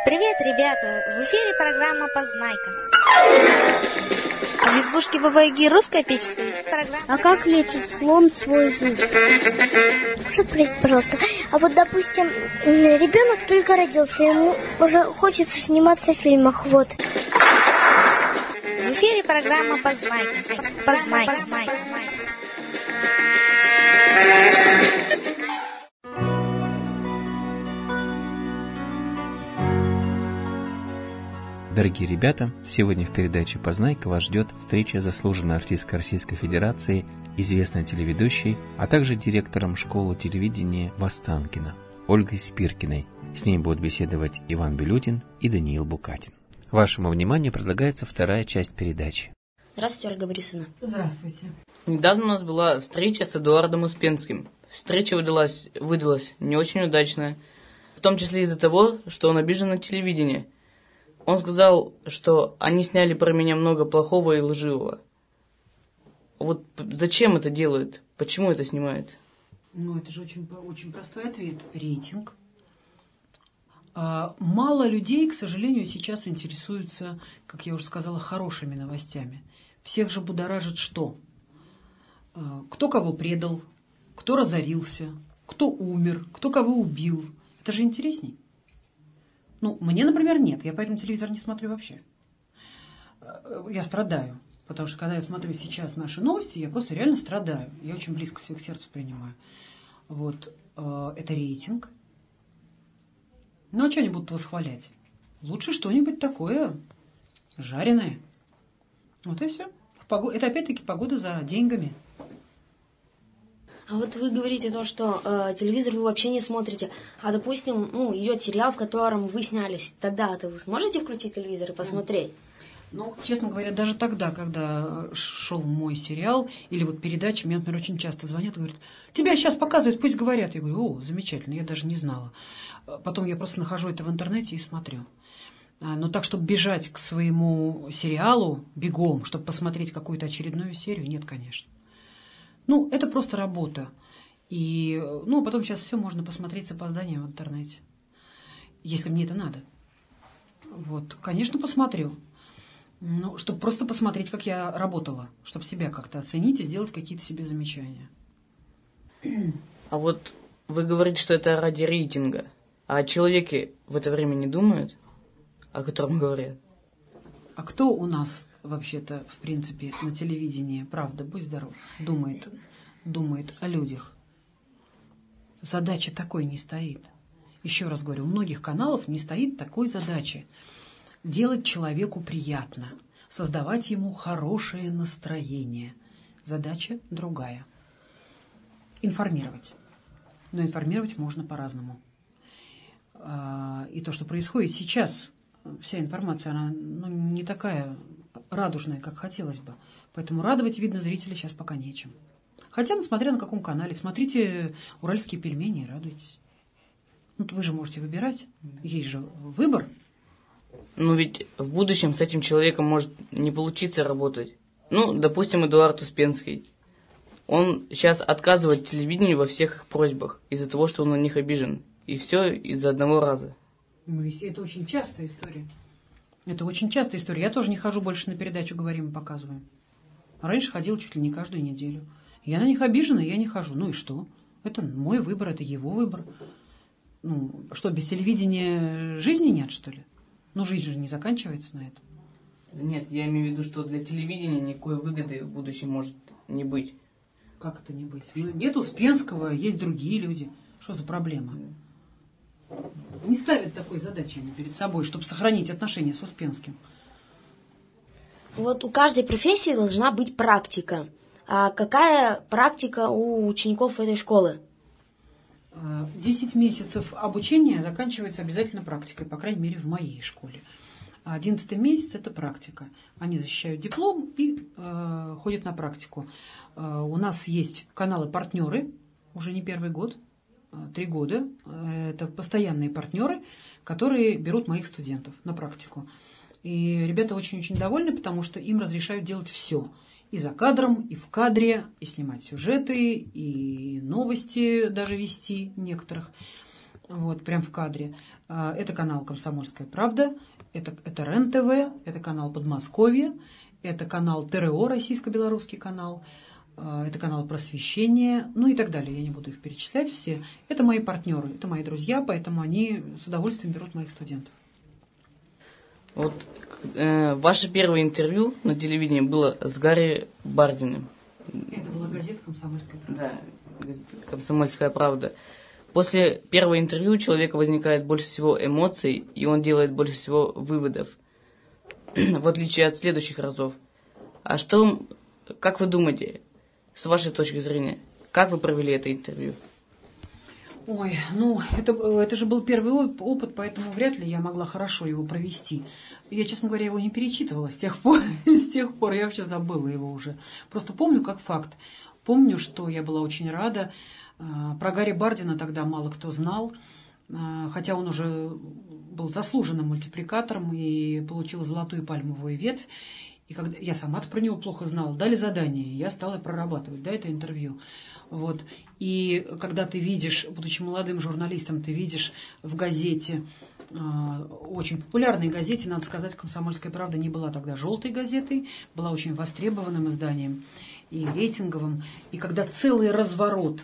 Привет, ребята! В эфире программа «Познайка». В избушке Бабы-Яги русская печь стоит. А как лечит слон свой зуб? Спросите, пожалуйста. А вот, допустим, ребенок только родился, ему уже хочется сниматься в фильмах, вот. В эфире программа «Познайка». Познайка. Дорогие ребята, сегодня в передаче «Познайка» вас ждет встреча с заслуженной артисткой Российской Федерации, известной телеведущей, а также директором школы телевидения Востанкино, Ольгой Спиркиной. С ней будут беседовать Иван Белютин и Даниил Букатин. Вашему вниманию предлагается вторая часть передачи. Здравствуйте, Ольга Борисовна. Здравствуйте. Недавно у нас была встреча с Эдуардом Успенским. Встреча выдалась не очень удачная, в том числе из-за того, что он обижен на телевидение. Он сказал, что они сняли про меня много плохого и лживого. Вот зачем это делают? Почему это снимают? Ну, это же очень простой ответ. Рейтинг. Мало людей, к сожалению, сейчас интересуются, как я уже сказала, хорошими новостями. Всех же будоражит что? Кто кого предал, кто разорился, кто умер, кто кого убил. Это же интересней. Ну, мне, например, нет. Я поэтому телевизор не смотрю вообще. Я страдаю. Потому что, когда я смотрю сейчас наши новости, я просто реально страдаю. Я очень близко все к сердцу принимаю. Вот. Это рейтинг. Ну, а что они будут восхвалять? Лучше что-нибудь такое жареное. Вот и все. Это опять-таки погода за деньгами. А вот вы говорите то, что телевизор вы вообще не смотрите, а, допустим, идет сериал, в котором вы снялись, тогда-то вы сможете включить телевизор и посмотреть? Ну, честно говоря, даже тогда, когда шел мой сериал или вот передача, мне, например, очень часто звонят и говорят: тебя сейчас показывают, пусть говорят. Я говорю: о, замечательно, я даже не знала. Потом я просто нахожу это в интернете и смотрю. Но так, чтобы бежать к своему сериалу бегом, чтобы посмотреть какую-то очередную серию, нет, конечно. Ну, это просто работа. И, потом сейчас все можно посмотреть с опозданием в интернете. Если мне это надо. Вот, конечно, посмотрю. Ну, чтобы просто посмотреть, как я работала. Чтобы себя как-то оценить и сделать какие-то себе замечания. А вот вы говорите, что это ради рейтинга. А человеки в это время не думают, о котором говорят? А кто у нас вообще-то, в принципе, на телевидении, правда, будь здоров, думает о людях? Задача такой не стоит. Еще раз говорю, у многих каналов не стоит такой задачи. Делать человеку приятно, создавать ему хорошее настроение. Задача другая. Информировать. Но информировать можно по-разному. И то, что происходит сейчас, вся информация, она не такая радужная, как хотелось бы. Поэтому радовать, видно, зрителей сейчас пока нечем. Хотя, смотря на каком канале. Смотрите «Уральские пельмени» и радуйтесь. Ну, вы же можете выбирать. Есть же выбор. Ну, ведь в будущем с этим человеком может не получиться работать. Ну, допустим, Эдуард Успенский. Он сейчас отказывает телевидению во всех их просьбах из-за того, что он на них обижен. И все из-за одного раза. Ну, это очень частая история. Это очень частая история. Я тоже не хожу больше на передачу «Говорим и показываем». Раньше ходила чуть ли не каждую неделю. Я на них обижена, я не хожу. Ну и что? Это мой выбор, это его выбор. Ну, что, без телевидения жизни нет, что ли? Ну, жизнь же не заканчивается на этом. Нет, я имею в виду, что для телевидения никакой выгоды в будущем может не быть. Как это не быть? Ну, нет Успенского, есть другие люди. Что за проблема? Не ставят такой задачи они перед собой, чтобы сохранить отношения с Успенским. Вот у каждой профессии должна быть практика. А какая практика у учеников этой школы? 10 месяцев обучения заканчивается обязательно практикой, по крайней мере, в моей школе. 11 месяц – это практика. Они защищают диплом и ходят на практику. У нас есть каналы-партнеры, уже не первый год, 3 года. Это постоянные партнеры, которые берут моих студентов на практику. И ребята очень-очень довольны, потому что им разрешают делать все. И за кадром, и в кадре, и снимать сюжеты, и новости даже вести некоторых. Вот, прям в кадре. Это канал «Комсомольская правда», это РЕН-ТВ, это канал «Подмосковье», это канал ТРО, российско-белорусский канал, это канал «Просвещение», ну и так далее. Я не буду их перечислять все. Это мои партнеры, это мои друзья, поэтому они с удовольствием берут моих студентов. Вот ваше первое интервью на телевидении было с Гарри Бардиным. Это была газета «Комсомольская правда». Да, газета «Комсомольская правда». После первого интервью у человека возникает больше всего эмоций, и он делает больше всего выводов, в отличие от следующих разов. А что, как вы думаете, с вашей точки зрения, как вы провели это интервью? Ой, ну, это же был первый опыт, поэтому вряд ли я могла хорошо его провести. Я, честно говоря, его не перечитывала с тех пор я вообще забыла его уже. Просто помню как факт. Помню, что я была очень рада. Про Гарри Бардина тогда мало кто знал, хотя он уже был заслуженным мультипликатором и получил золотую пальмовую ветвь. И когда я сама-то про него плохо знала, дали задание, и я стала прорабатывать, да, это интервью. Вот. И когда ты видишь, будучи молодым журналистом, ты видишь в газете, очень популярной газете, надо сказать, «Комсомольская правда» не была тогда желтой газетой, была очень востребованным изданием и рейтинговым. И когда целый разворот,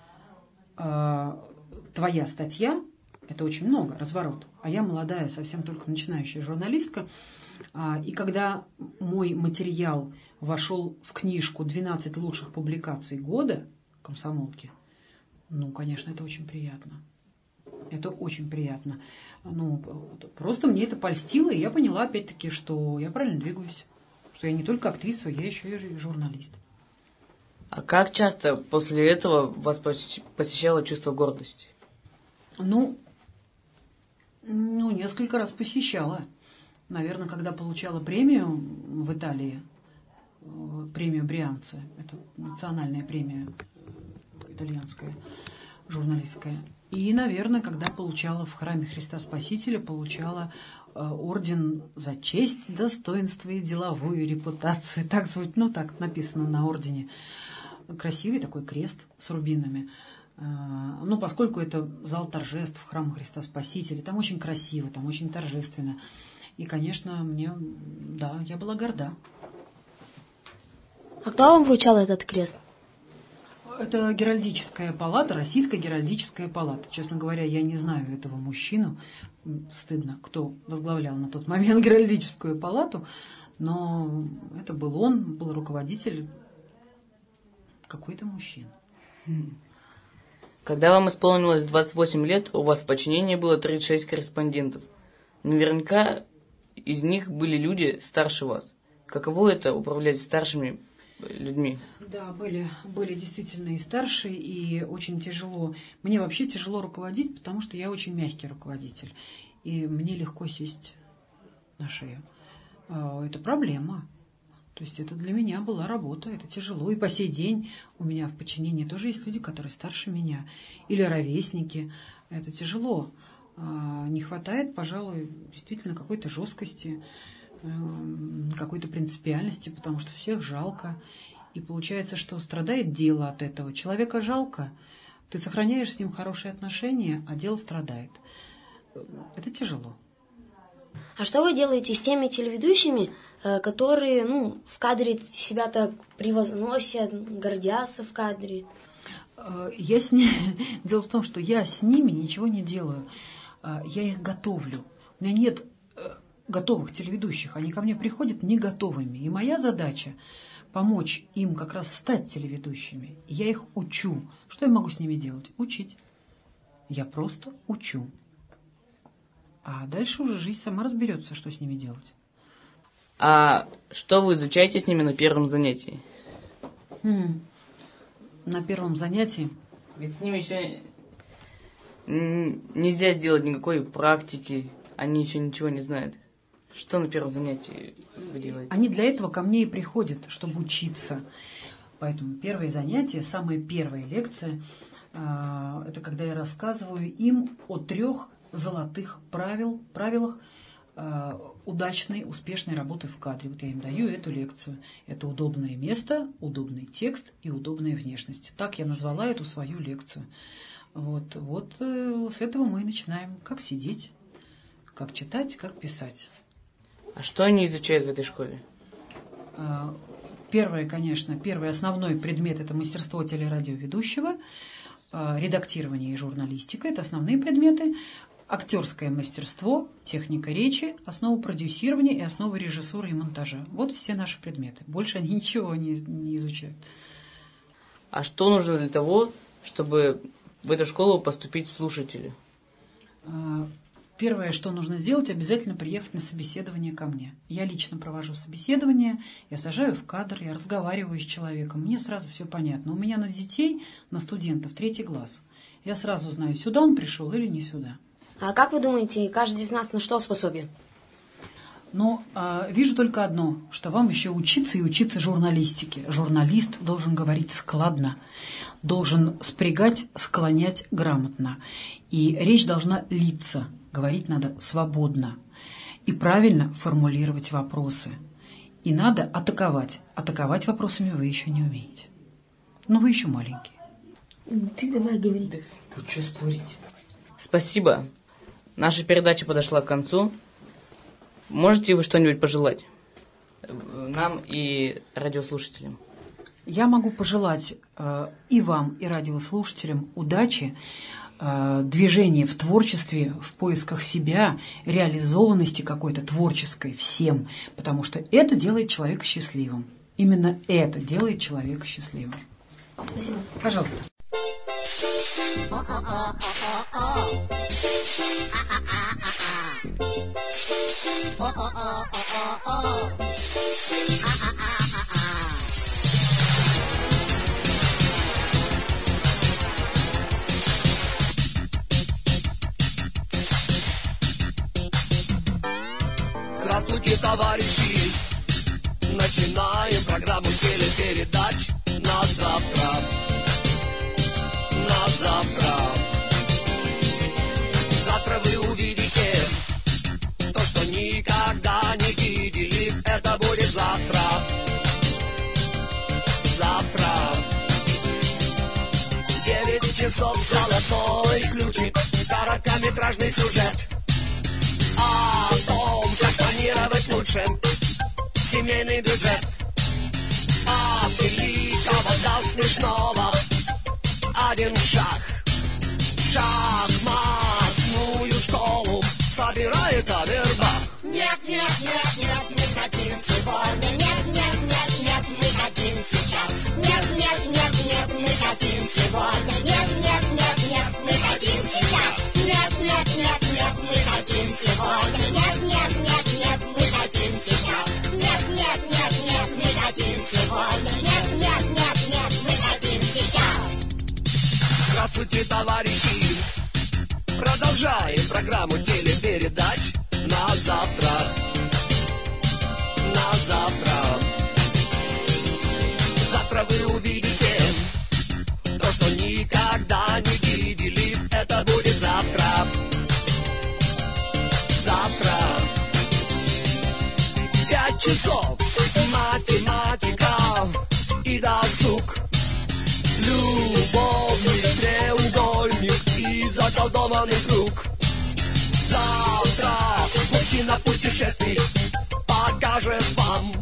твоя статья, это очень много, разворот, а я молодая, совсем только начинающая журналистка, и когда мой материал вошел в книжку «12 лучших публикаций года» комсомолки, ну, конечно, это очень приятно. Это очень приятно. Ну, просто мне это польстило, и я поняла, опять-таки, что я правильно двигаюсь. Что я не только актриса, я еще и журналист. А как часто после этого вас посещало чувство гордости? Ну, несколько раз посещала. Наверное, когда получала премию в Италии, премию Брианца, это национальная премия итальянская, журналистская. И, наверное, когда получала в храме Христа Спасителя, получала орден за честь, достоинство и деловую репутацию. Так звучит, ну так написано на ордене. Красивый такой крест с рубинами. Ну, поскольку это зал торжеств храма Христа Спасителя, там очень красиво, там очень торжественно. И, конечно, я была горда. А кто вам вручал этот крест? Это Геральдическая палата, Российская Геральдическая палата. Честно говоря, я не знаю этого мужчину. Стыдно, кто возглавлял на тот момент Геральдическую палату. Но это был он, был руководитель, какой-то мужчина. Когда вам исполнилось 28 лет, у вас в подчинении было 36 корреспондентов. Наверняка из них были люди старше вас. Каково это управлять старшими людьми? Да, были действительно и старшие, и очень тяжело. Мне вообще тяжело руководить, потому что я очень мягкий руководитель. И мне легко сесть на шею. Это проблема. То есть это для меня была работа, это тяжело. И по сей день у меня в подчинении тоже есть люди, которые старше меня. Или ровесники. Это тяжело. Не хватает, пожалуй, действительно какой-то жесткости, какой-то принципиальности, потому что всех жалко. И получается, что страдает дело от этого. Человека жалко, ты сохраняешь с ним хорошие отношения, а дело страдает. Это тяжело. А что вы делаете с теми телеведущими, которые, в кадре себя так превозносят, гордятся в кадре? Дело в том, что я с ними ничего не делаю. Я их готовлю. У меня нет готовых телеведущих. Они ко мне приходят не готовыми. И моя задача помочь им как раз стать телеведущими. Я их учу. Что я могу с ними делать? Учить. Я просто учу. А дальше уже жизнь сама разберется, что с ними делать. А что вы изучаете с ними на первом занятии? На первом занятии? Ведь с ними еще нельзя сделать никакой практики. Они еще ничего не знают. Что на первом занятии вы делаете? Они для этого ко мне и приходят, чтобы учиться. Поэтому первое занятие, самая первая лекция, это когда я рассказываю им о 3 золотых правилах удачной, успешной работы в кадре. Вот я им даю эту лекцию. Это удобное место, удобный текст и удобная внешность. Так я назвала эту свою лекцию. Вот с этого мы и начинаем. Как сидеть, как читать, как писать. А что они изучают в этой школе? Первый основной предмет – это мастерство телерадиоведущего, редактирование и журналистика – это основные предметы, актерское мастерство, техника речи, основа продюсирования и основа режиссуры и монтажа. Вот все наши предметы. Больше они ничего не изучают. А что нужно для того, чтобы в эту школу поступить слушатели? Первое, что нужно сделать, обязательно приехать на собеседование ко мне. Я лично провожу собеседование, я сажаю в кадр, я разговариваю с человеком, мне сразу все понятно. У меня на детей, на студентов 3 глаз. Я сразу знаю, сюда он пришел или не сюда. А как вы думаете, каждый из нас на что способен? Но вижу только одно, что вам еще учиться и учиться журналистике. Журналист должен говорить складно, должен спрягать, склонять грамотно. И речь должна литься, говорить надо свободно. И правильно формулировать вопросы. И надо атаковать. Атаковать вопросами вы еще не умеете. Но вы еще маленькие. Ты давай говори. Да, тут что спорить? Спасибо. Наша передача подошла к концу. Можете вы что-нибудь пожелать нам и радиослушателям? Я могу пожелать и вам, и радиослушателям удачи, движения в творчестве, в поисках себя, реализованности какой-то творческой всем, потому что это делает человека счастливым. Именно это делает человека счастливым. Спасибо. Пожалуйста. Здравствуйте, товарищи! Начинаем программу телепередач на завтра. На завтра. Завтра вы увидите то, что никогда не видели. Это будет завтра. Завтра. 9 часов золотой ключик. Короткометражный сюжет о том, как планировать лучше семейный бюджет. От великого до смешного один шаг. Шахматную школу собирает Авербах. Нет, нет, нет, нет, мы хотим сегодня. Нет, нет, нет, нет, мы хотим сейчас. Нет, нет, нет, нет, мы хотим сегодня. Нет, нет, нет, нет, мы хотим сейчас. Нет, нет, нет, нет, мы хотим сегодня. Нет, нет, нет, нет, мы хотим сейчас. Нет, нет, нет, нет, мы хотим сегодня. Нет, нет, нет, нет, мы хотим сейчас. Здравствуйте, товарищи! Продолжаем программу телепередач на завтра. На завтра. Завтра вы увидите то, что никогда не видели. Это будет завтра. Завтра. 5 часов. Математика и досуг. Любовный треугольник и заколдованный круг. Завтра мужчина путешествий покажет вам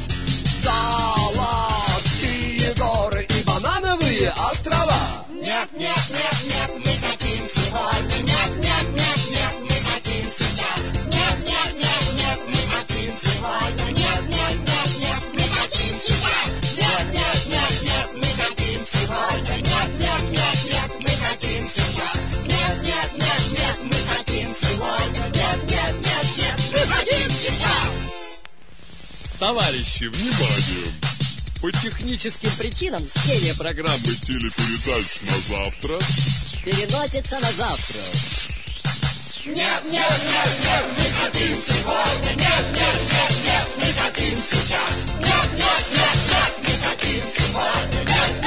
золотые горы и банановые острова. Нет, нет, нет, нет, мы хотим сегодня. Нет, нет, нет, нет, мы хотим сейчас. Нет, нет, нет, нет, мы хотим сегодня. Нет, нет, нет, нет, мы хотим сейчас. Нет, нет, нет, нет, мы хотим сегодня. Нет, нет, нет, нет, мы хотим сейчас. Нет, нет, нет, нет, мы хотим сегодня. Нет, нет, нет, нет, мы хотим сейчас. Товарищи, внимание! По техническим причинам чтение программы телепередач на завтра переносится на завтра. Нет, нет, нет, нет, мы хотим сегодня. Нет, нет, нет, нет, мы хотим сейчас. Нет, нет, нет, нет, мы хотим сегодня. Нет,